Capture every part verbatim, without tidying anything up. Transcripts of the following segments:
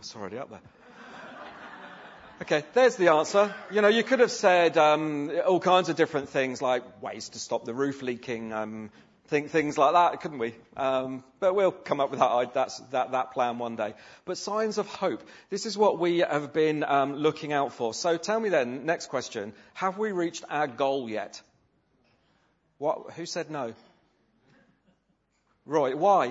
it's already up there. Okay, there's the answer. You know, you could have said um, all kinds of different things like ways to stop the roof leaking, um, think, things like that, couldn't we? Um, but we'll come up with that, that's, that, that plan one day. But signs of hope. This is what we have been um, looking out for. So tell me then, next question, have we reached our goal yet? What? Who said no? Roy, why?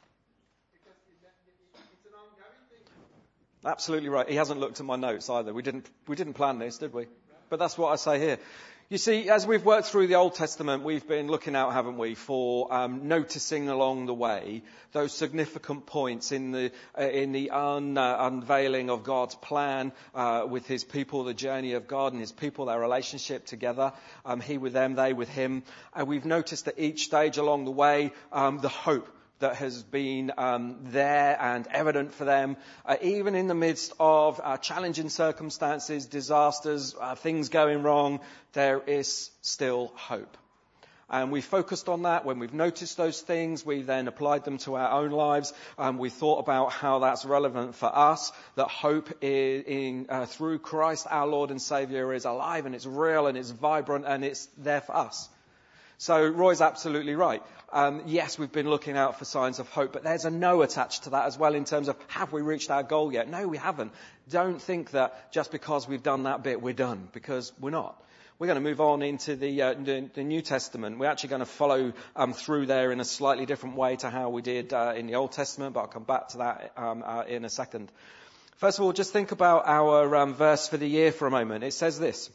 Absolutely right. He hasn't looked at my notes either. We didn't, we didn't plan this, did we? But that's what I say here. You see, as we've worked through the Old Testament, we've been looking out, haven't we, for um, noticing along the way those significant points in the uh, in the un, uh, unveiling of God's plan uh, with His people, the journey of God and His people, their relationship together, um, He with them, they with Him. And we've noticed at each stage along the way um, the hope that has been um, there and evident for them, uh, even in the midst of uh, challenging circumstances, disasters, uh, things going wrong, there is still hope. And we focused on that. When we've noticed those things, we then applied them to our own lives. Um, we thought about how that's relevant for us, that hope is in, uh, through Christ, our Lord and Saviour, is alive and it's real and it's vibrant and it's there for us. So Roy's absolutely right. Um, yes, we've been looking out for signs of hope, but there's a no attached to that as well in terms of have we reached our goal yet? No, we haven't. Don't think that just because we've done that bit, we're done, because we're not. We're going to move on into the, uh, the, the New Testament. We're actually going to follow um, through there in a slightly different way to how we did uh, in the Old Testament, but I'll come back to that um, uh, in a second. First of all, just think about our um, verse for the year for a moment. It says this: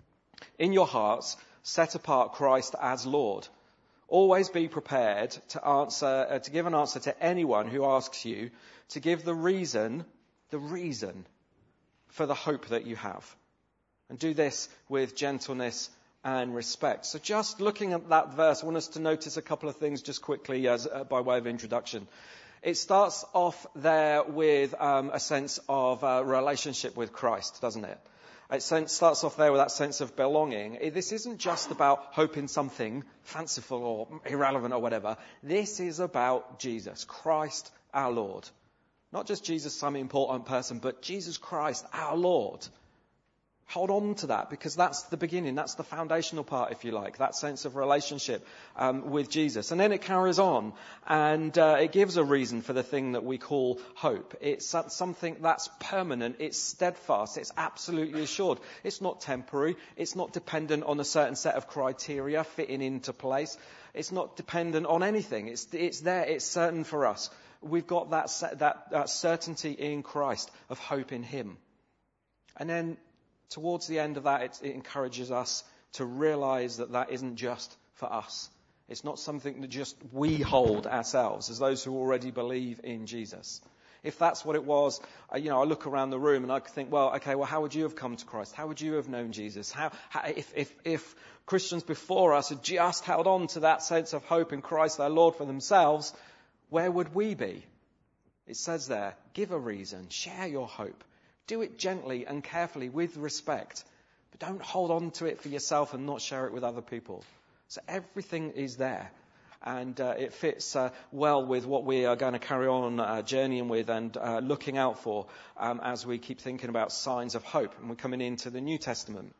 in your hearts, set apart Christ as Lord. Always be prepared to answer, uh, to give an answer to anyone who asks you, to give the reason, the reason for the hope that you have. And do this with gentleness and respect. So just looking at that verse, I want us to notice a couple of things just quickly as uh, by way of introduction. It starts off there with um, a sense of uh, relationship with Christ, doesn't it? It starts off there with that sense of belonging. This isn't just about hope in something fanciful or irrelevant or whatever. This is about Jesus, Christ our Lord. Not just Jesus, some important person, but Jesus Christ our Lord. Hold on to that, because that's the beginning. That's the foundational part, if you like, that sense of relationship um, with Jesus. And then it carries on, and uh, it gives a reason for the thing that we call hope. It's something that's permanent. It's steadfast. It's absolutely assured. It's not temporary. It's not dependent on a certain set of criteria fitting into place. It's not dependent on anything. It's it's there. It's certain for us. We've got that that, that certainty in Christ of hope in Him. And then towards the end of that, it, it encourages us to realize that that isn't just for us. It's not something that just we hold ourselves as those who already believe in Jesus. If that's what it was, uh, you know, I look around the room and I think, well, okay, well, how would you have come to Christ? How would you have known Jesus? How, how if, if, if Christians before us had just held on to that sense of hope in Christ, their Lord, for themselves, where would we be? It says there, give a reason, share your hope. Do it gently and carefully with respect, but don't hold on to it for yourself and not share it with other people. So everything is there, and uh, it fits uh, well with what we are going to carry on uh, journeying with and uh, looking out for um, as we keep thinking about signs of hope. And we're coming into the New Testament.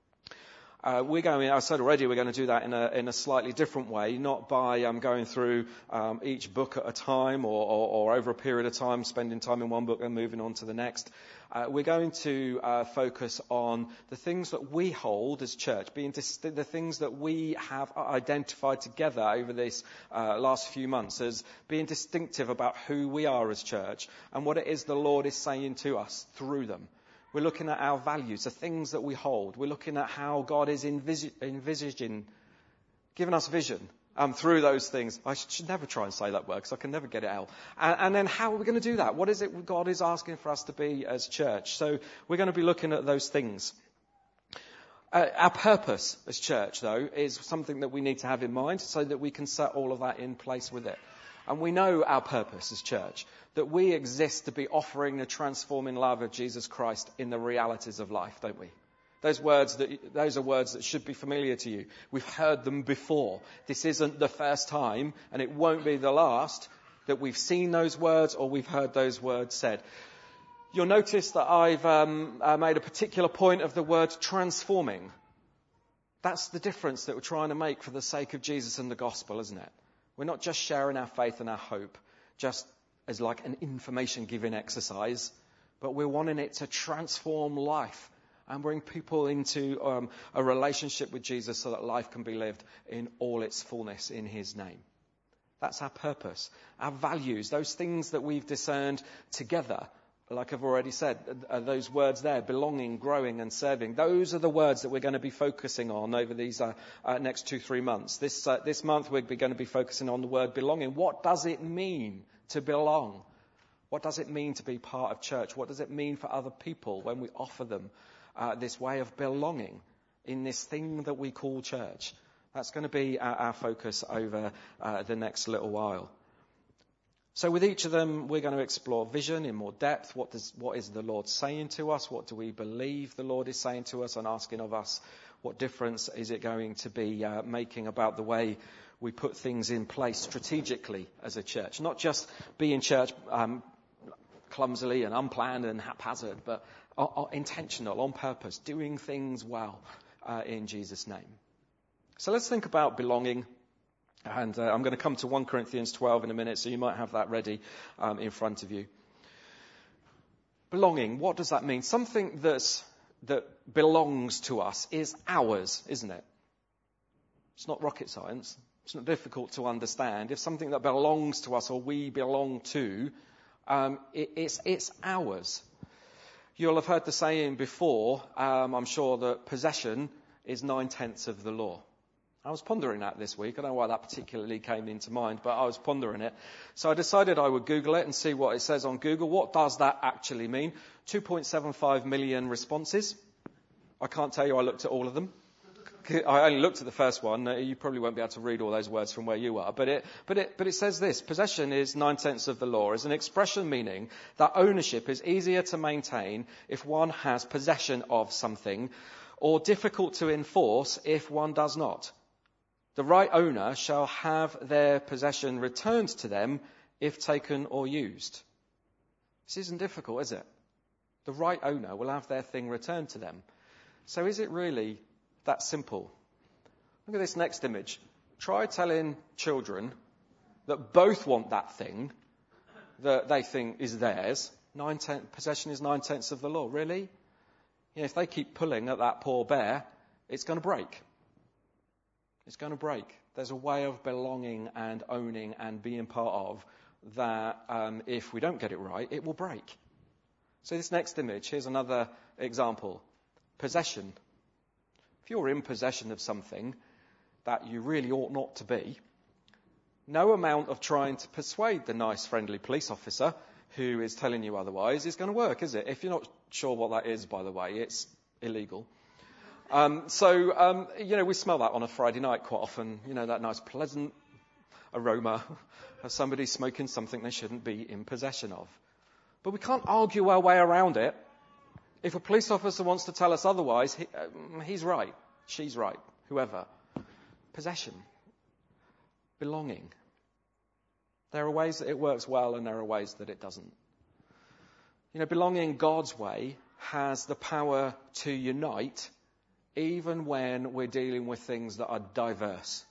Uh, we're going, I said already, we're going to do that in a, in a slightly different way, not by um, going through um, each book at a time or, or, or over a period of time, spending time in one book and moving on to the next. Uh, we're going to uh, focus on the things that we hold as church, being dis- the things that we have identified together over this uh, last few months as being distinctive about who we are as church and what it is the Lord is saying to us through them. We're looking at our values, the things that we hold. We're looking at how God is envis- envisaging, giving us vision um, through those things. I should, should never try and say that word because I can never get it out. And, and then how are we going to do that? What is it God is asking for us to be as church? So we're going to be looking at those things. Uh, our purpose as church, though, is something that we need to have in mind so that we can set all of that in place with it. And we know our purpose as church, that we exist to be offering the transforming love of Jesus Christ in the realities of life, don't we? Those words, that, those are words that should be familiar to you. We've heard them before. This isn't the first time, and it won't be the last, that we've seen those words or we've heard those words said. You'll notice that I've um, uh, made a particular point of the word transforming. That's the difference that we're trying to make for the sake of Jesus and the gospel, isn't it? We're not just sharing our faith and our hope just as like an information giving exercise, but we're wanting it to transform life and bring people into um, a relationship with Jesus so that life can be lived in all its fullness in his name. That's our purpose, our values, those things that we've discerned together. Like I've already said, uh, those words there, belonging, growing and serving, those are the words that we're going to be focusing on over these uh, uh, next two, three months. This, uh, this month we're going to be focusing on the word belonging. What does it mean to belong? What does it mean to be part of church? What does it mean for other people when we offer them uh, this way of belonging in this thing that we call church? That's going to be our, our focus over uh, the next little while. So with each of them, we're going to explore vision in more depth. What does, what is the Lord saying to us? What do we believe the Lord is saying to us and asking of us? What difference is it going to be uh, making about the way we put things in place strategically as a church? Not just be in church um, clumsily and unplanned and haphazard, but uh, uh, intentional, on purpose, doing things well uh, in Jesus' name. So let's think about belonging. And uh, I'm going to come to First Corinthians twelve in a minute, so you might have that ready um, in front of you. Belonging, what does that mean? Something that's, that belongs to us is ours, isn't it? It's not rocket science. It's not difficult to understand. If something that belongs to us or we belong to, um, it, it's, it's ours. You'll have heard the saying before, um, I'm sure, that possession is nine-tenths of the law. I was pondering that this week. I don't know why that particularly came into mind, but I was pondering it. So I decided I would Google it and see what it says on Google. What does that actually mean? two point seven five million responses. I can't tell you I looked at all of them. I only looked at the first one. You probably won't be able to read all those words from where you are. But it, but it, but it says this. Possession is nine-tenths of the law. It's an expression meaning that ownership is easier to maintain if one has possession of something, or difficult to enforce if one does not. The right owner shall have their possession returned to them if taken or used. This isn't difficult, is it? The right owner will have their thing returned to them. So is it really that simple? Look at this next image. Try telling children that both want that thing that they think is theirs. Nine ten- possession is nine-tenths of the law. Really? You know, if they keep pulling at that poor bear, it's going to break. It's going to break. There's a way of belonging and owning and being part of that um, if we don't get it right, it will break. So this next image, here's another example. Possession. If you're in possession of something that you really ought not to be, no amount of trying to persuade the nice, friendly police officer who is telling you otherwise is going to work, is it? If you're not sure what that is, by the way, it's illegal. Um, so, um, you know, we smell that on a Friday night quite often, you know, that nice pleasant aroma of somebody smoking something they shouldn't be in possession of. But we can't argue our way around it. If a police officer wants to tell us otherwise, he, um, he's right, she's right, whoever. Possession. Belonging. There are ways that it works well and there are ways that it doesn't. You know, belonging God's way has the power to unite even when we're dealing with things that are diverse.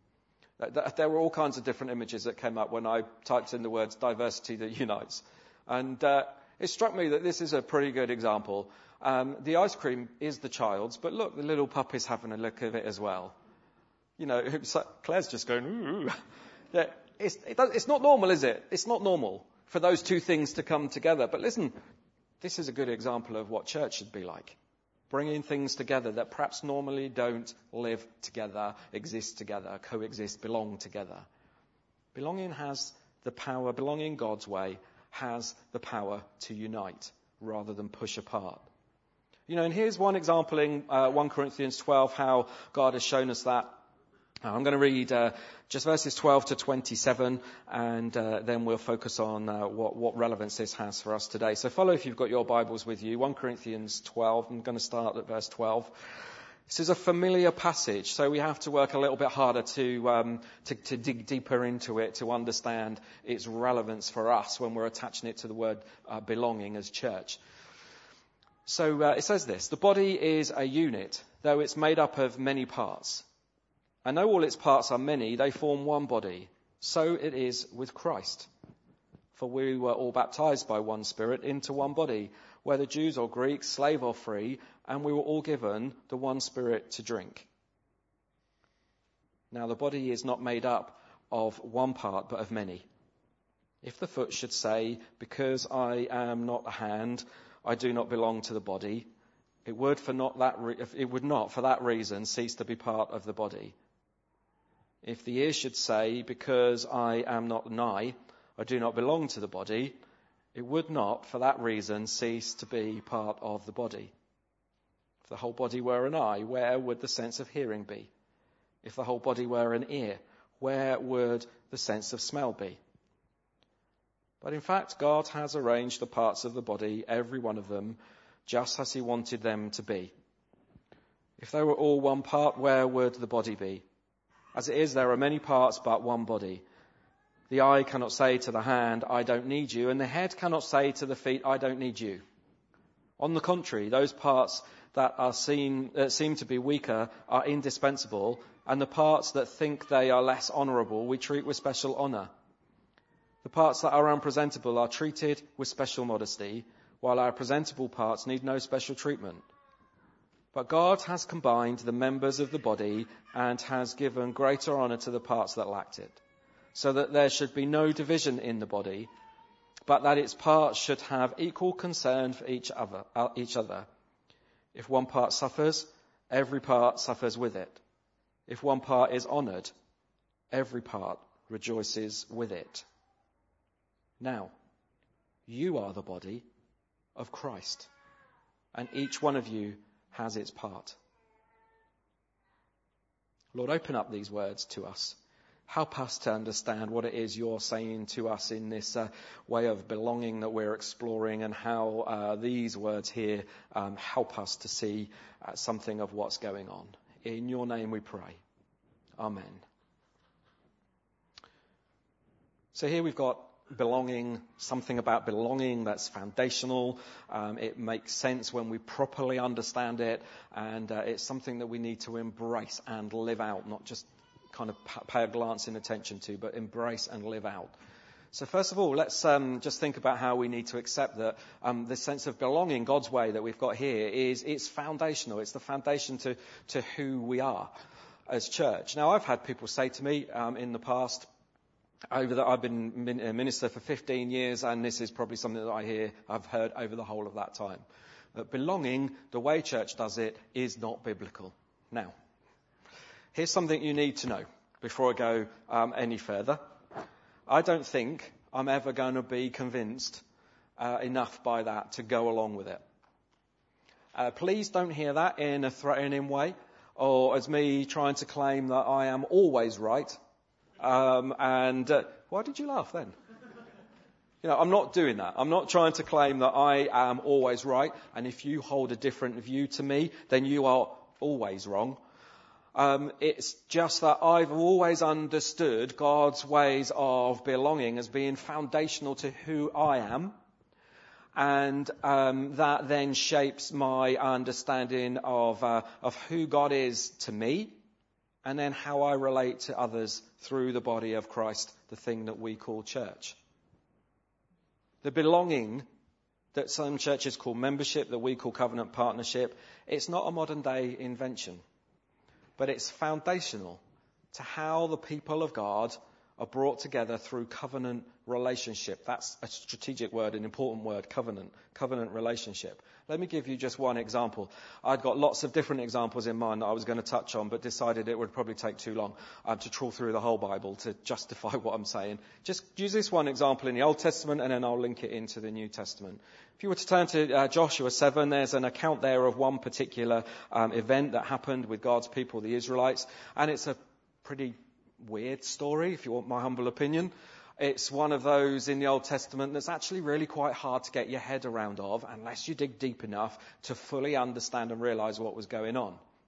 There were all kinds of different images that came up when I typed in the words diversity that unites. And uh, it struck me that this is a pretty good example. Um, the ice cream is the child's, but look, the little puppy's having a look at it as well. You know, Claire's just going, ooh. Yeah, it's, it does, it's not normal, is it? It's not normal for those two things to come together. But listen, this is a good example of what church should be like. Bringing things together that perhaps normally don't live together, exist together, coexist, belong together. Belonging has the power, belonging God's way has the power to unite rather than push apart. You know, and here's one example in uh, First Corinthians twelve, how God has shown us that. I'm going to read uh, just verses twelve to twenty-seven, and uh, then we'll focus on uh, what, what relevance this has for us today. So follow if you've got your Bibles with you. First Corinthians twelve, I'm going to start at verse twelve. This is a familiar passage, so we have to work a little bit harder to, um, to, to dig deeper into it to understand its relevance for us when we're attaching it to the word uh, belonging as church. So uh, it says this: the body is a unit, though it's made up of many parts. And though all its parts are many, they form one body. So it is with Christ. For we were all baptized by one Spirit into one body, whether Jews or Greeks, slave or free, and we were all given the one Spirit to drink. Now the body is not made up of one part, but of many. If the foot should say, because I am not a hand, I do not belong to the body, it would, for not that re- it would not for that reason cease to be part of the body. If the ear should say, because I am not an eye, I do not belong to the body, it would not, for that reason, cease to be part of the body. If the whole body were an eye, where would the sense of hearing be? If the whole body were an ear, where would the sense of smell be? But in fact, God has arranged the parts of the body, every one of them, just as he wanted them to be. If they were all one part, where would the body be? As it is, there are many parts, but one body. The eye cannot say to the hand, I don't need you, and the head cannot say to the feet, I don't need you. On the contrary, those parts that are seen, uh, seem to be weaker are indispensable, and the parts that think they are less honourable we treat with special honour. The parts that are unpresentable are treated with special modesty, while our presentable parts need no special treatment. But God has combined the members of the body and has given greater honour to the parts that lacked it, so that there should be no division in the body, but that its parts should have equal concern for each other. Uh, each other. If one part suffers, every part suffers with it. If one part is honoured, every part rejoices with it. Now, you are the body of Christ, and each one of you has its part. Lord, open up these words to us. Help us to understand what it is you're saying to us in this uh, way of belonging that we're exploring, and how uh, these words here um, help us to see uh, something of what's going on. In your name we pray. Amen. So here we've got belonging, something about belonging that's foundational. Um, it makes sense when we properly understand it, and uh, it's something that we need to embrace and live out, not just kind of pay a glance in attention to, but embrace and live out. So first of all, let's um, just think about how we need to accept that um, the sense of belonging, God's way that we've got here, is it's foundational. It's the foundation to, to who we are as church. Now, I've had people say to me um, in the past, over that I've been a minister for fifteen years, and this is probably something that I hear, I've heard over the whole of that time, that belonging, the way church does it, is not biblical. Now, here's something you need to know before I go um, any further. I don't think I'm ever going to be convinced uh, enough by that to go along with it. Uh, please don't hear that in a threatening way, or as me trying to claim that I am always right. Um, and uh, why did you laugh then? You know, I'm not doing that. I'm not trying to claim that I am always right, and if you hold a different view to me, then you are always wrong. Um, it's just that I've always understood God's ways of belonging as being foundational to who I am, and um, that then shapes my understanding of uh, of who God is to me, and then how I relate to others through the body of Christ, the thing that we call church. The belonging that some churches call membership, that we call covenant partnership, it's not a modern day invention, but it's foundational to how the people of God are brought together through covenant relationship. That's a strategic word, an important word, covenant, covenant relationship. Let me give you just one example. I'd got lots of different examples in mind that I was going to touch on, but decided it would probably take too long um, to trawl through the whole Bible to justify what I'm saying. Just use this one example in the Old Testament, and then I'll link it into the New Testament. If you were to turn to uh, Joshua seven, there's an account there of one particular um, event that happened with God's people, the Israelites, and it's a pretty weird story, if you want my humble opinion. It's one of those in the Old Testament that's actually really quite hard to get your head around of unless you dig deep enough to fully understand and realise what was going on.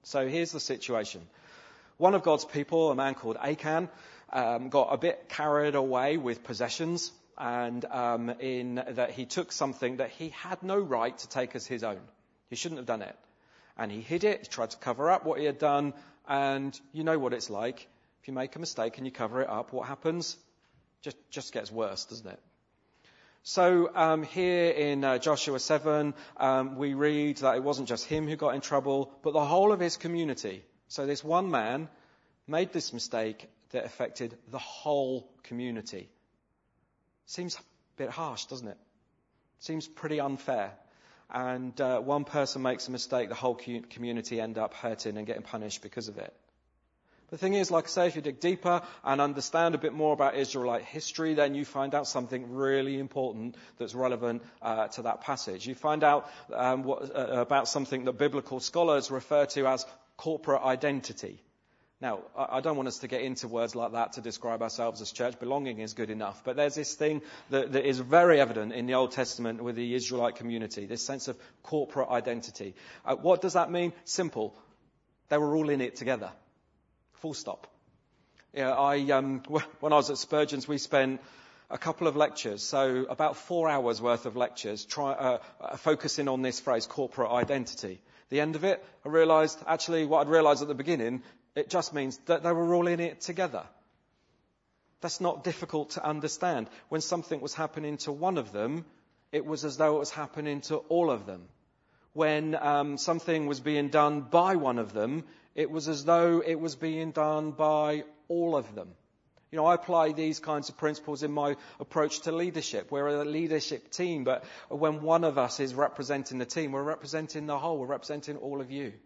So here's the situation. One of God's people, a man called Achan, um, got a bit carried away with possessions, and um, in that he took something that he had no right to take as his own. He shouldn't have done it. And he hid it, he tried to cover up what he had done, and you know what it's like. If you make a mistake and you cover it up, what happens? Just, just gets worse, doesn't it? So um, here in uh, Joshua seven, um, we read that it wasn't just him who got in trouble, but the whole of his community. So this one man made this mistake that affected the whole community. Seems a bit harsh, doesn't it? Seems pretty unfair. And uh, one person makes a mistake, the whole community end up hurting and getting punished because of it. The thing is, like I say, if you dig deeper and understand a bit more about Israelite history, then you find out something really important that's relevant uh, to that passage. You find out um, what, uh, about something that biblical scholars refer to as corporate identity. Now, I don't want us to get into words like that to describe ourselves as church. Belonging is good enough. But there's this thing that, that is very evident in the Old Testament with the Israelite community, this sense of corporate identity. Uh, what does that mean? Simple. They were all in it together. Full stop. Yeah, I, um, when I was at Spurgeon's, we spent a couple of lectures, so about four hours worth of lectures, try, uh, uh, focusing on this phrase, corporate identity. The end of it, I realised, actually, what I'd realised at the beginning, it just means that they were all in it together. That's not difficult to understand. When something was happening to one of them, it was as though it was happening to all of them. When um, something was being done by one of them, it was as though it was being done by all of them. You know, I apply these kinds of principles in my approach to leadership. We're a leadership team, but when one of us is representing the team, we're representing the whole, we're representing all of you.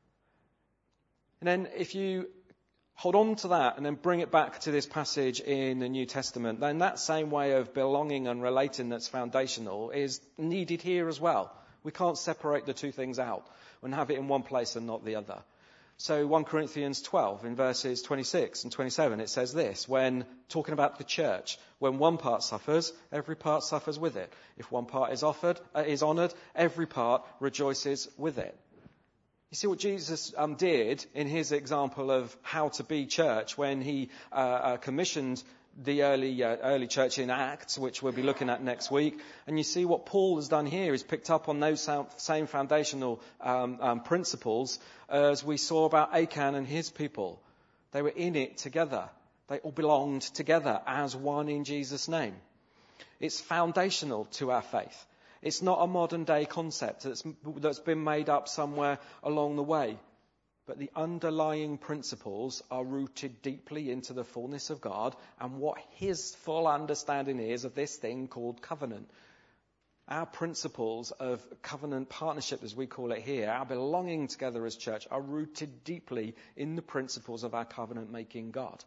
And then if you hold on to that and then bring it back to this passage in the New Testament, then that same way of belonging and relating that's foundational is needed here as well. We can't separate the two things out and have it in one place and not the other. So First Corinthians twelve in verses twenty-six and twenty-seven, it says this, when talking about the church, when one part suffers, every part suffers with it. If one part is offered, uh, is honoured, every part rejoices with it. You see what Jesus um, did in his example of how to be church when he uh, uh, commissioned the early uh, early church in Acts, which we'll be looking at next week. And you see what Paul has done here is picked up on those same foundational um, um, principles as we saw about Achan and his people. They were in it together. They all belonged together as one in Jesus' name. It's foundational to our faith. It's not a modern day concept that's, that's been made up somewhere along the way. But the underlying principles are rooted deeply into the fullness of God and what his full understanding is of this thing called covenant. Our principles of covenant partnership, as we call it here, our belonging together as church, are rooted deeply in the principles of our covenant-making God.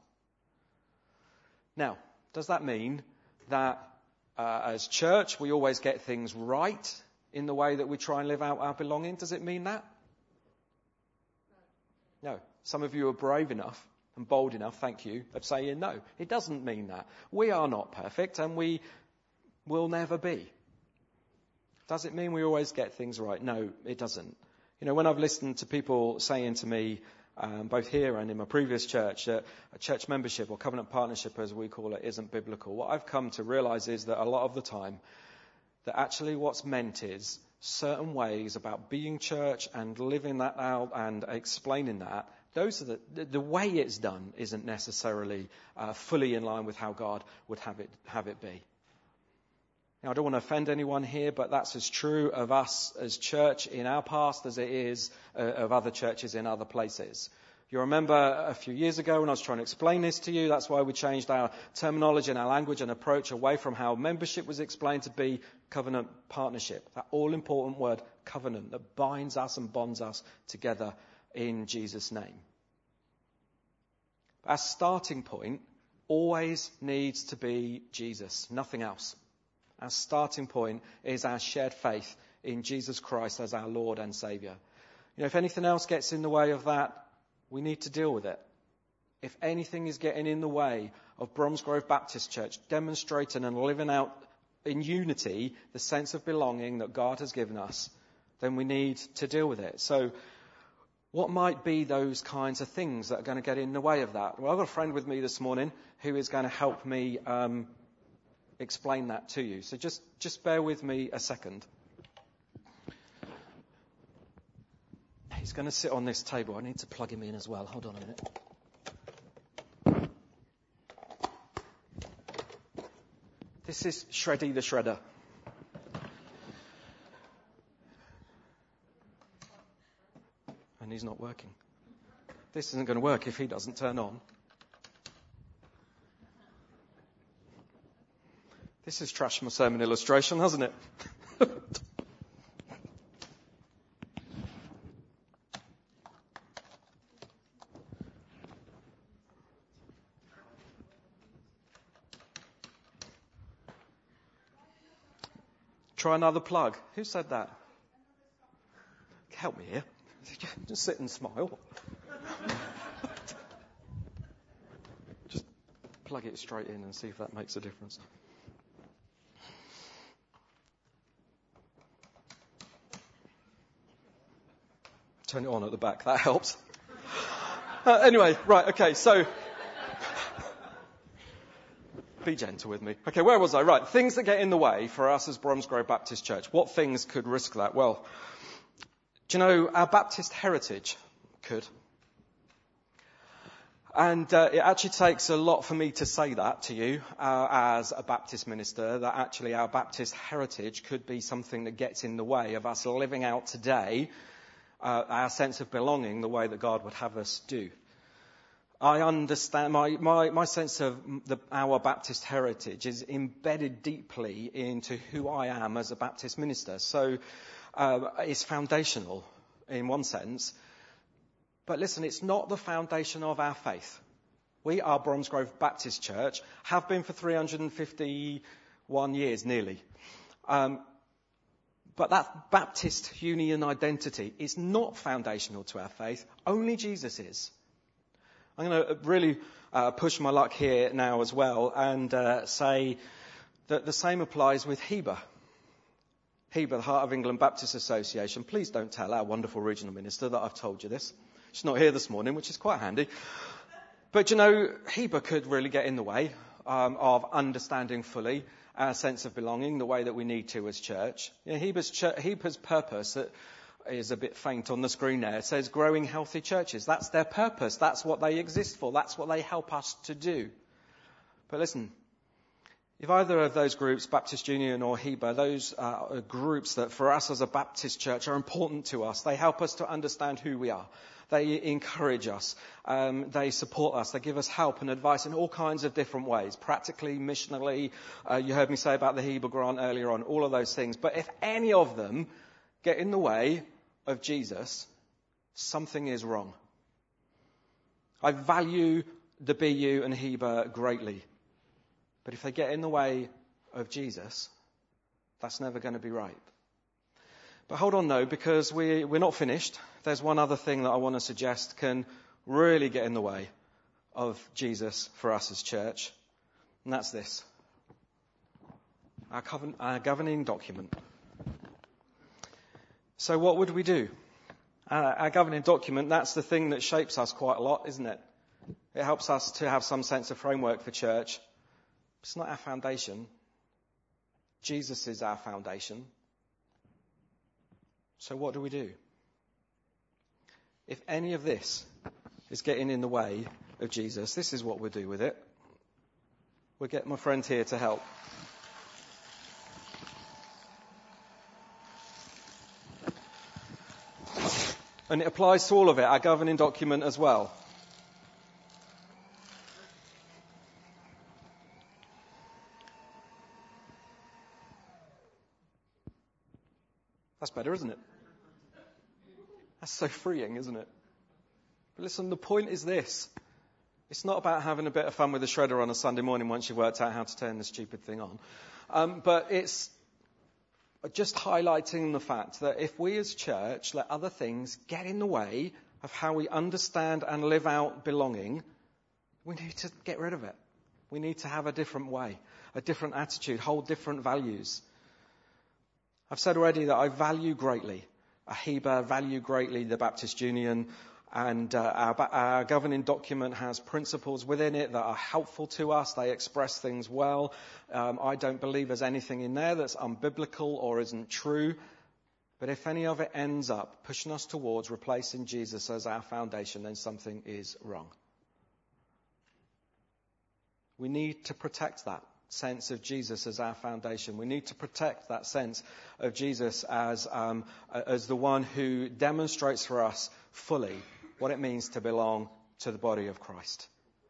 Now, does that mean that uh, as church we always get things right in the way that we try and live out our belonging? Does it mean that? No. Some of you are brave enough and bold enough, thank you, of saying no. It doesn't mean that. We are not perfect and we will never be. Does it mean we always get things right? No, it doesn't. You know, when I've listened to people saying to me, um, both here and in my previous church, that a church membership or covenant partnership, as we call it, isn't biblical, what I've come to realise is that a lot of the time, that actually what's meant is certain ways about being church and living that out and explaining that, those are the, the way it's done isn't necessarily uh, fully in line with how God would have it, have it be. Now, I don't want to offend anyone here, but that's as true of us as church in our past as it is uh, of other churches in other places. You remember a few years ago when I was trying to explain this to you, that's why we changed our terminology and our language and approach away from how membership was explained to be covenant partnership. That all-important word, covenant, that binds us and bonds us together in Jesus' name. Our starting point always needs to be Jesus, nothing else. Our starting point is our shared faith in Jesus Christ as our Lord and Saviour. You know, if anything else gets in the way of that, we need to deal with it. If anything is getting in the way of Bromsgrove Baptist Church demonstrating and living out in unity the sense of belonging that God has given us, then we need to deal with it. So What might be those kinds of things that are going to get in the way of that? Well, I've got a friend with me this morning who is going to help me um, explain that to you. So just, just bear with me a second. He's going to sit on this table. I need to plug him in as well. Hold on a minute. This is Shreddy the Shredder. And he's not working. This isn't going to work if he doesn't turn on. This is trash my sermon illustration, hasn't it? Try another plug. Who said that? Help me here. Just sit and smile. Just plug it straight in and see if that makes a difference. Turn it on at the back. That helps. Uh, anyway, right, okay, so be gentle with me. Okay, where was I? Right, things that get in the way for us as Bromsgrove Baptist Church. What things could risk that? Well, do you know, our Baptist heritage could. And uh, it actually takes a lot for me to say that to you uh, as a Baptist minister, that actually our Baptist heritage could be something that gets in the way of us living out today uh, our sense of belonging the way that God would have us do. I understand, my, my, my sense of the, our Baptist heritage is embedded deeply into who I am as a Baptist minister. So uh, it's foundational in one sense. But listen, it's not the foundation of our faith. We are Bromsgrove Baptist Church, have been for three hundred fifty-one years nearly. Um, but that Baptist union identity is not foundational to our faith. Only Jesus is. I'm going to really uh, push my luck here now as well and uh, say that the same applies with Heber. Heber, the Heart of England Baptist Association. Please don't tell our wonderful regional minister that I've told you this. She's not here this morning, which is quite handy. But, you know, Heber could really get in the way um, of understanding fully our sense of belonging the way that we need to as church. You know, Heber's, ch- Heber's purpose that is a bit faint on the screen there. It says growing healthy churches. That's their purpose. That's what they exist for. That's what they help us to do. But listen, if either of those groups, Baptist Union or Heber, those are groups that for us as a Baptist church are important to us. They help us to understand who we are. They encourage us. Um, they support us. They give us help and advice in all kinds of different ways. Practically, missionally. Uh, you heard me say about the Heber grant earlier on. All of those things. But if any of them get in the way of Jesus, something is wrong. I value the B U and Heber greatly. But if they get in the way of Jesus, that's never going to be right. But hold on though, because we, we're not finished. There's one other thing that I want to suggest can really get in the way of Jesus for us as church. And that's this. Our, coven- our governing document. So what would we do? Uh, our governing document, that's the thing that shapes us quite a lot, isn't it? It helps us to have some sense of framework for church. It's not our foundation. Jesus is our foundation. So what do we do? If any of this is getting in the way of Jesus, this is what we'll do with it. We'll get my friend here to help. And it applies to all of it, our governing document as well. That's better, isn't it? That's so freeing, isn't it? But listen, the point is this. It's not about having a bit of fun with the shredder on a Sunday morning once you've worked out how to turn the stupid thing on. Um, but it's just highlighting the fact that if we as church let other things get in the way of how we understand and live out belonging, we need to get rid of it. We need to have a different way, a different attitude, hold different values. I've said already that I value greatly AHIBA value greatly the Baptist Union, and uh, our, our governing document has principles within it that are helpful to us. They express things well. Um, I don't believe there's anything in there that's unbiblical or isn't true. But if any of it ends up pushing us towards replacing Jesus as our foundation, then something is wrong. We need to protect that sense of Jesus as our foundation. We need to protect that sense of Jesus as um, as the one who demonstrates for us fully what it means to belong to the body of Christ.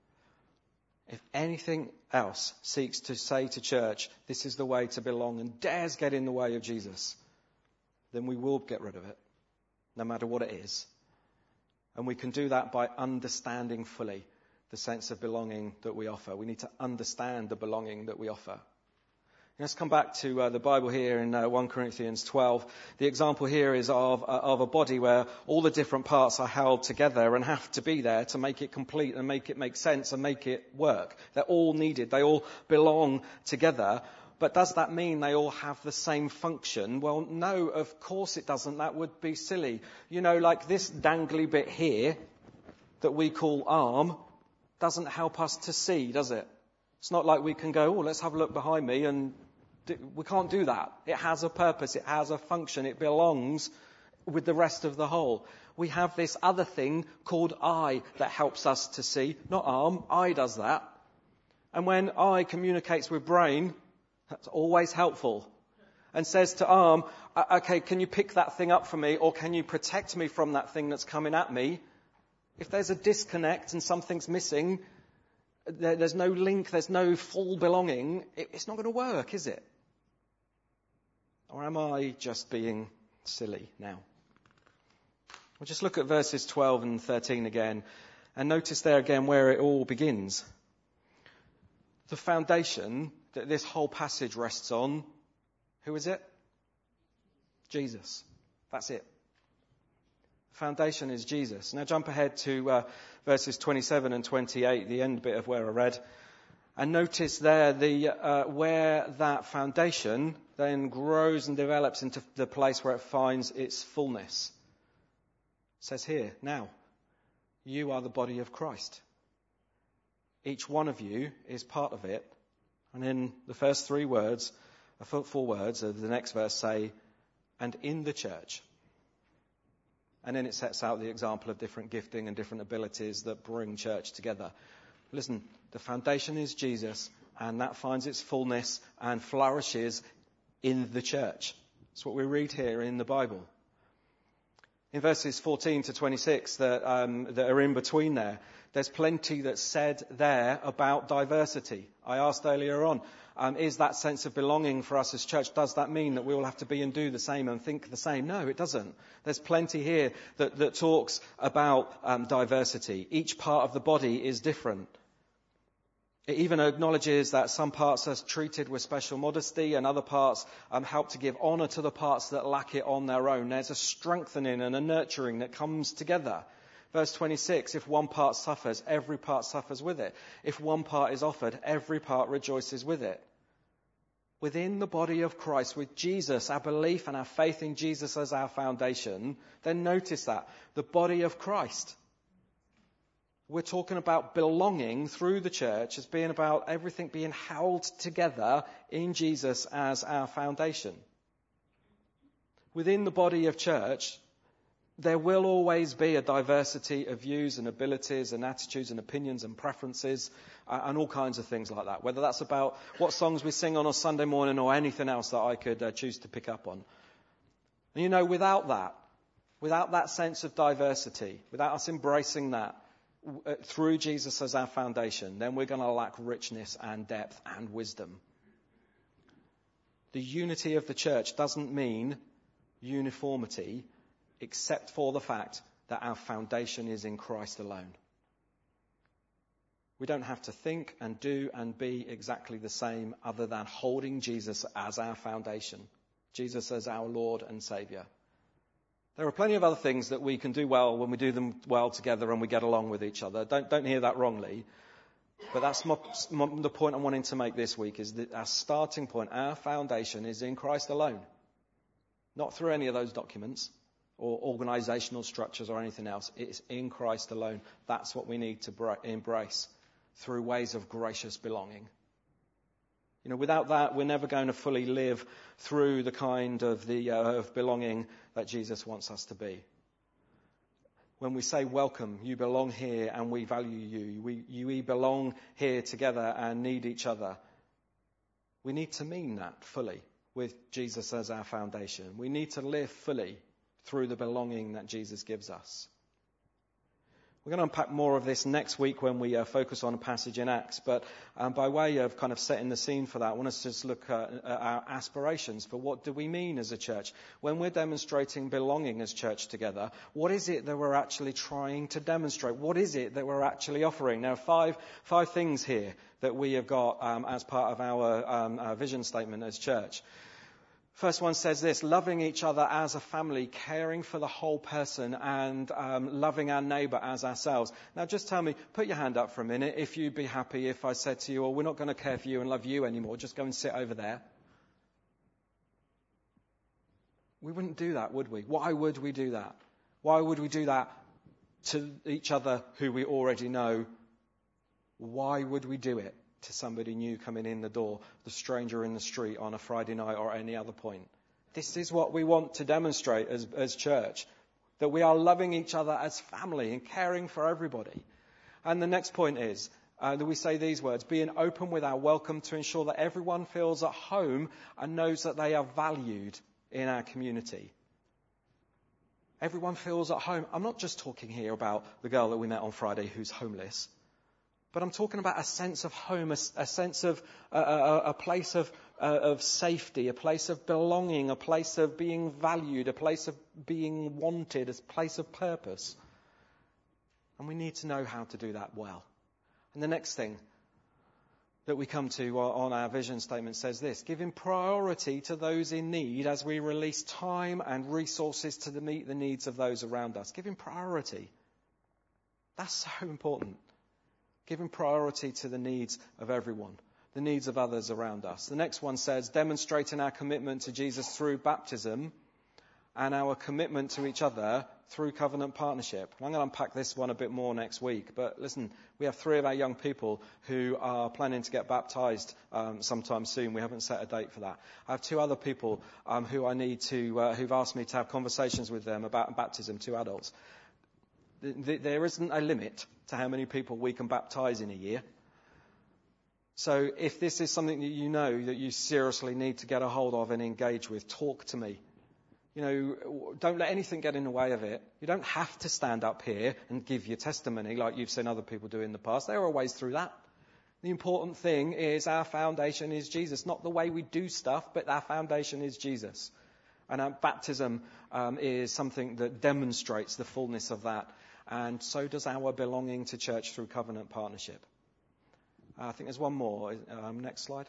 If anything else seeks to say to church, this is the way to belong, and dares get in the way of Jesus, then we will get rid of it, no matter what it is. And we can do that by understanding fully the sense of belonging that we offer. We need to understand the belonging that we offer. Let's come back to uh, the Bible here in uh, First Corinthians twelve. The example here is of, uh, of a body where all the different parts are held together and have to be there to make it complete and make it make sense and make it work. They're all needed. They all belong together. But does that mean they all have the same function? Well, no, of course it doesn't. That would be silly. You know, like this dangly bit here that we call arm doesn't help us to see, does it? It's not like we can go, oh, let's have a look behind me, and do, we can't do that. It has a purpose. It has a function. It belongs with the rest of the whole. We have this other thing called eye that helps us to see. Not arm. Eye does that. And when eye communicates with brain, that's always helpful. And says to arm, okay, can you pick that thing up for me, or can you protect me from that thing that's coming at me? If there's a disconnect and something's missing, there, there's no link, there's no full belonging, it, it's not going to work, is it? Or am I just being silly now? We'll just look at verses twelve and thirteen again, and notice there again where it all begins. The foundation that this whole passage rests on, who is it? Jesus. That's it. Foundation is Jesus. Now jump ahead to uh, verses twenty-seven and twenty-eight, the end bit of where I read. And notice there the uh, where that foundation then grows and develops into the place where it finds its fullness. It says here, now, you are the body of Christ. Each one of you is part of it. And in the first three words, the four words of the next verse say, and in the church. And then it sets out the example of different gifting and different abilities that bring church together. Listen, the foundation is Jesus, and that finds its fullness and flourishes in the church. That's what we read here in the Bible. In verses fourteen to twenty-six that, um, that are in between there, there's plenty that's said there about diversity. I asked earlier on, um, is that sense of belonging for us as church, does that mean that we all have to be and do the same and think the same? No, it doesn't. There's plenty here that, that talks about um, diversity. Each part of the body is different. It even acknowledges that some parts are treated with special modesty and other parts um, help to give honour to the parts that lack it on their own. There's a strengthening and a nurturing that comes together. Verse twenty-six, if one part suffers, every part suffers with it. If one part is offered, every part rejoices with it. Within the body of Christ, with Jesus, our belief and our faith in Jesus as our foundation, then notice that, the body of Christ. We're talking about belonging through the church as being about everything being held together in Jesus as our foundation. Within the body of church, there will always be a diversity of views and abilities and attitudes and opinions and preferences uh, and all kinds of things like that. Whether that's about what songs we sing on a Sunday morning or anything else that I could uh, choose to pick up on. And you know, without that, without that sense of diversity, without us embracing that uh, through Jesus as our foundation, then we're going to lack richness and depth and wisdom. The unity of the church doesn't mean uniformity, except for the fact that our foundation is in Christ alone. We don't have to think and do and be exactly the same other than holding Jesus as our foundation, Jesus as our Lord and Saviour. There are plenty of other things that we can do well when we do them well together and we get along with each other. Don't, don't hear that wrongly. But that's my, my, the point I'm wanting to make this week, is that our starting point, our foundation is in Christ alone. Not through any of those documents or organisational structures or anything else. It's in Christ alone. That's what we need to bra- embrace through ways of gracious belonging. You know, without that, we're never going to fully live through the kind of the uh, of belonging that Jesus wants us to be. When we say welcome, you belong here and we value you. We, you we belong here together and need each other. We need to mean that fully with Jesus as our foundation. We need to live fully through the belonging that Jesus gives us. We're going to unpack more of this next week when we uh, focus on a passage in Acts. But um, by way of kind of setting the scene for that, I want us to just look at, at our aspirations for what do we mean as a church. When we're demonstrating belonging as church together, what is it that we're actually trying to demonstrate? What is it that we're actually offering? Now, five five things here that we have got um, as part of our, um, our vision statement as church. First one says this: loving each other as a family, caring for the whole person, and um, loving our neighbour as ourselves. Now just tell me, put your hand up for a minute if you'd be happy if I said to you, well, we're not going to care for you and love you anymore, just go and sit over there. We wouldn't do that, would we? Why would we do that? Why would we do that to each other who we already know? Why would we do it to somebody new coming in the door, the stranger in the street on a Friday night or any other point? This is what we want to demonstrate as, as church, that we are loving each other as family and caring for everybody. And the next point is uh, that we say these words: being open with our welcome to ensure that everyone feels at home and knows that they are valued in our community. Everyone feels at home. I'm not just talking here about the girl that we met on Friday who's homeless. But I'm talking about a sense of home, a, a sense of uh, a, a place of, uh, of safety, a place of belonging, a place of being valued, a place of being wanted, a place of purpose. And we need to know how to do that well. And the next thing that we come to on our vision statement says this: giving priority to those in need as we release time and resources to meet the needs of those around us. Giving priority. That's so important. Giving priority to the needs of everyone, the needs of others around us. The next one says, demonstrating our commitment to Jesus through baptism and our commitment to each other through covenant partnership. I'm going to unpack this one a bit more next week. But listen, we have three of our young people who are planning to get baptised um, sometime soon. We haven't set a date for that. I have two other people um, who I need to, uh, who've asked me to have conversations with them about baptism, two adults. There isn't a limit to how many people we can baptise in a year. So if this is something that you know that you seriously need to get a hold of and engage with, talk to me. You know, don't let anything get in the way of it. You don't have to stand up here and give your testimony like you've seen other people do in the past. There are ways through that. The important thing is our foundation is Jesus. Not the way we do stuff, but our foundation is Jesus. And our baptism um, is something that demonstrates the fullness of that. And so does our belonging to church through covenant partnership. Uh, I think there's one more. Um, next slide.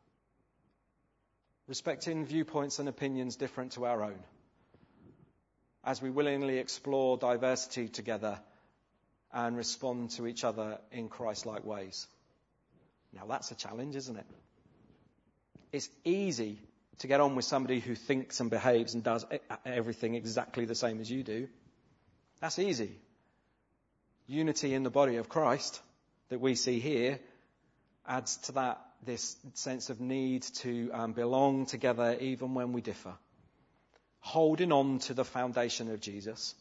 Respecting viewpoints and opinions different to our own, as we willingly explore diversity together and respond to each other in Christ-like ways. Now that's a challenge, isn't it? It's easy to get on with somebody who thinks and behaves and does everything exactly the same as you do. That's easy. Unity in the body of Christ that we see here adds to that this sense of need to um, belong together even when we differ. Holding on to the foundation of Jesus.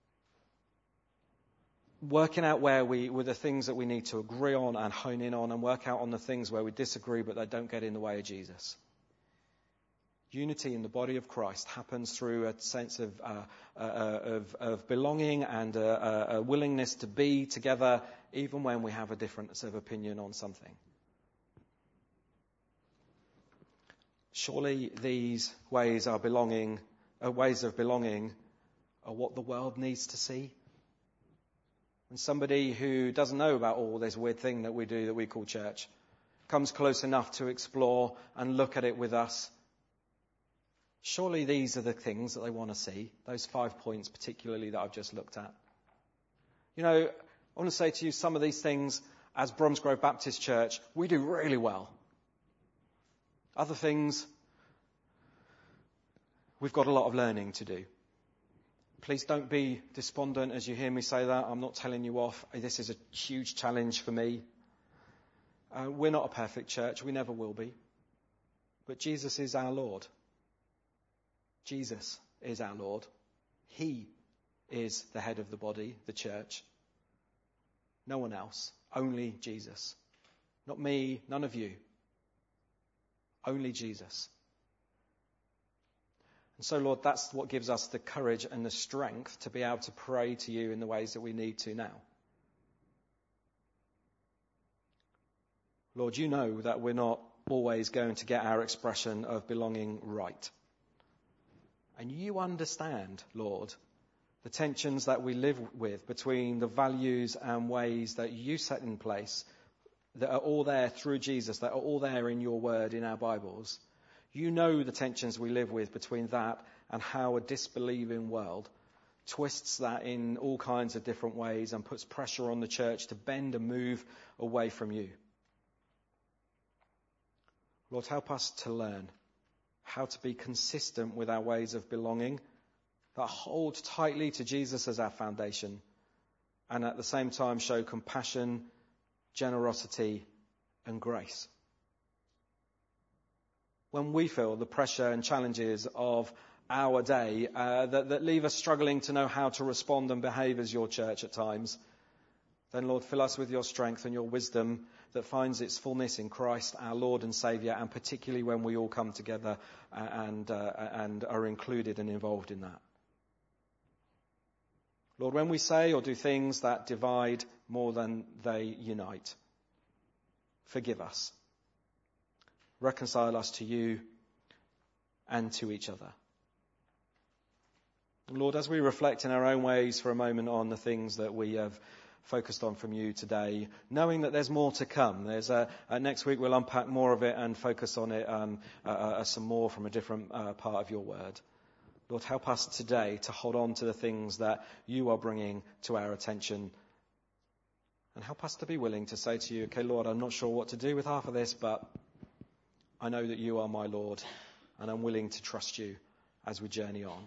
Working out where we, with the things that we need to agree on and hone in on, and work out on the things where we disagree but they don't get in the way of Jesus. Unity in the body of Christ happens through a sense of, uh, uh, of, of belonging and a, a willingness to be together even when we have a difference of opinion on something. Surely these ways are belonging, uh, ways of belonging are what the world needs to see. And somebody who doesn't know about all this weird thing that we do that we call church comes close enough to explore and look at it with us. Surely these are the things that they want to see, those five points particularly that I've just looked at. You know, I want to say to you some of these things as Bromsgrove Baptist Church, we do really well. Other things, we've got a lot of learning to do. Please don't be despondent as you hear me say that. I'm not telling you off. This is a huge challenge for me. Uh, we're not a perfect church. We never will be. But Jesus is our Lord. Jesus is our Lord. He is the head of the body, the church. No one else. Only Jesus. Not me, none of you. Only Jesus. And so, Lord, that's what gives us the courage and the strength to be able to pray to you in the ways that we need to now. Lord, you know that we're not always going to get our expression of belonging right. And you understand, Lord, the tensions that we live with between the values and ways that you set in place that are all there through Jesus, that are all there in your word, in our Bibles. You know the tensions we live with between that and how a disbelieving world twists that in all kinds of different ways and puts pressure on the church to bend and move away from you. Lord, help us to learn how to be consistent with our ways of belonging that hold tightly to Jesus as our foundation and at the same time show compassion, generosity and grace. When we feel the pressure and challenges of our day uh, that, that leave us struggling to know how to respond and behave as your church at times, then Lord, fill us with your strength and your wisdom that finds its fullness in Christ, our Lord and Saviour, and particularly when we all come together and, uh, and are included and involved in that. Lord, when we say or do things that divide more than they unite, forgive us. Reconcile us to you and to each other. Lord, as we reflect in our own ways for a moment on the things that we have focused on from you today, knowing that there's more to come. There's a, uh, next week we'll unpack more of it and focus on it um, uh, uh, some more from a different uh, part of your word. Lord, help us today to hold on to the things that you are bringing to our attention. And help us to be willing to say to you, okay, Lord, I'm not sure what to do with half of this, but I know that you are my Lord, and I'm willing to trust you as we journey on.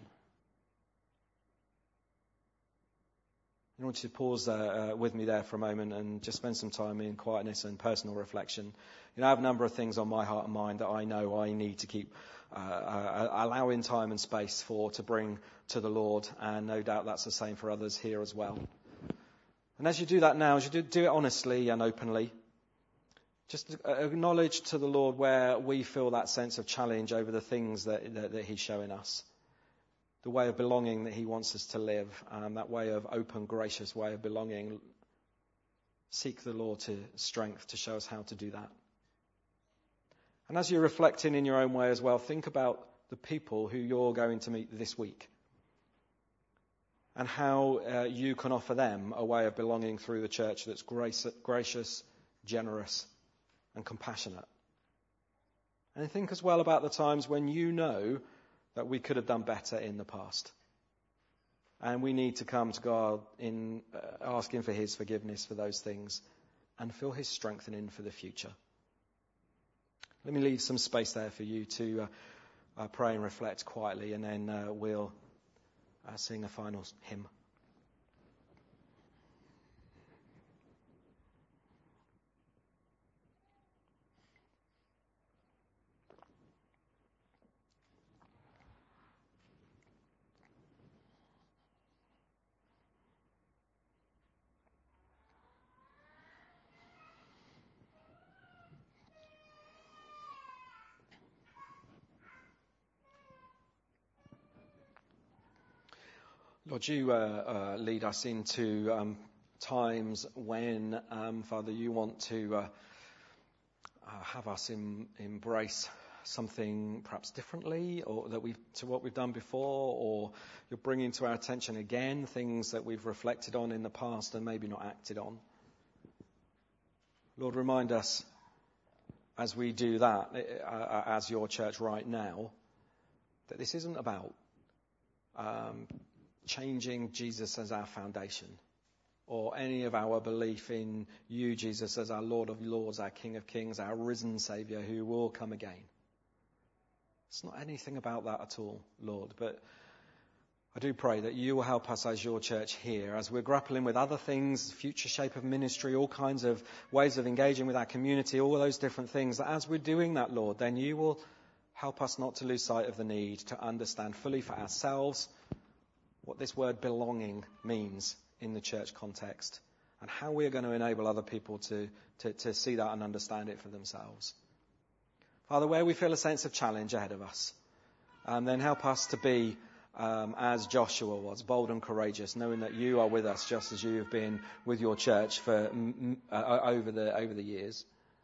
I want you to pause uh, uh, with me there for a moment and just spend some time in quietness and personal reflection. You know, I have a number of things on my heart and mind that I know I need to keep uh, uh, allowing time and space for to bring to the Lord, and no doubt that's the same for others here as well. And as you do that now, as you do, do it honestly and openly, just acknowledge to the Lord where we feel that sense of challenge over the things that, that, that he's showing us. The way of belonging that he wants us to live, um, that way of open, gracious way of belonging. Seek the Lord to strength to show us how to do that. And as you're reflecting in your own way as well, think about the people who you're going to meet this week and how uh, you can offer them a way of belonging through the church that's grace, gracious, generous and compassionate. And think as well about the times when you know that we could have done better in the past. And we need to come to God in uh, asking for his forgiveness for those things and feel his strengthening for the future. Let me leave some space there for you to uh, uh, pray and reflect quietly, and then uh, we'll uh, sing a final hymn. Lord, you uh, uh, lead us into um, times when, um, Father, you want to uh, uh, have us in, embrace something perhaps differently, or that we to what we've done before, or you're bringing to our attention again things that we've reflected on in the past and maybe not acted on. Lord, remind us as we do that, uh, as your church right now, that this isn't about um, changing Jesus as our foundation, or any of our belief in you, Jesus, as our Lord of Lords, our King of Kings, our risen Saviour who will come again. It's not anything about that at all, Lord, but I do pray that you will help us as your church here, as we're grappling with other things, future shape of ministry, all kinds of ways of engaging with our community, all those different things, that as we're doing that, Lord, then you will help us not to lose sight of the need to understand fully for ourselves what this word belonging means in the church context, and how we are going to enable other people to, to, to see that and understand it for themselves. Father, where we feel a sense of challenge ahead of us, um, then help us to be um, as Joshua was, bold and courageous, knowing that you are with us just as you have been with your church for uh, over the over the years.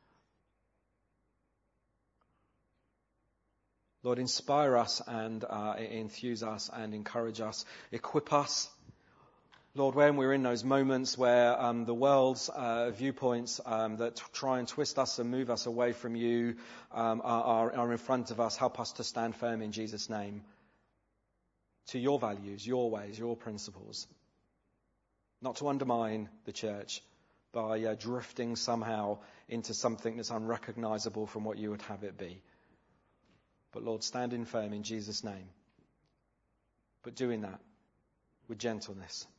Lord, inspire us and uh, enthuse us and encourage us, equip us. Lord, when we're in those moments where um, the world's uh, viewpoints um, that t- try and twist us and move us away from you um, are, are in front of us, help us to stand firm in Jesus' name to your values, your ways, your principles. Not to undermine the church by uh, drifting somehow into something that's unrecognizable from what you would have it be. But Lord, standing firm in Jesus' name. But doing that with gentleness